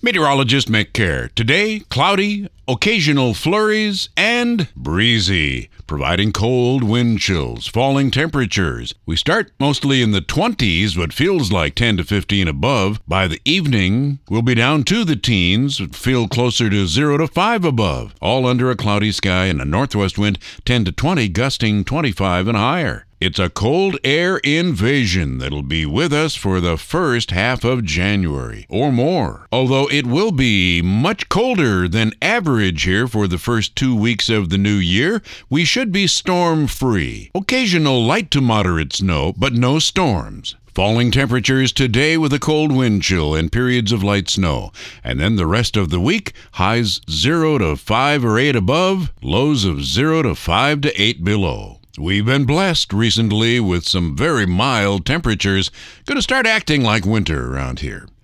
Meteorologist Mick Kerr. Today, cloudy, occasional flurries, and breezy, providing cold wind chills, falling temperatures. We start mostly in the 20s, but feels like 10 to 15 above. By the evening, we'll be down to the teens, feel closer to 0 to 5 above, all under a cloudy sky and a northwest wind 10 to 20, gusting 25 and higher. It's a cold air invasion that'll be with us for the first half of January or more. Although it will be much colder than average here for the first 2 weeks of the new year, we should be storm-free. Occasional light to moderate snow, but no storms. Falling temperatures today with a cold wind chill and periods of light snow. And then the rest of the week, highs 0 to 5 or 8 above, lows of 0 to 5 to 8 below. We've been blessed recently with some very mild temperatures. Going to start acting like winter around here.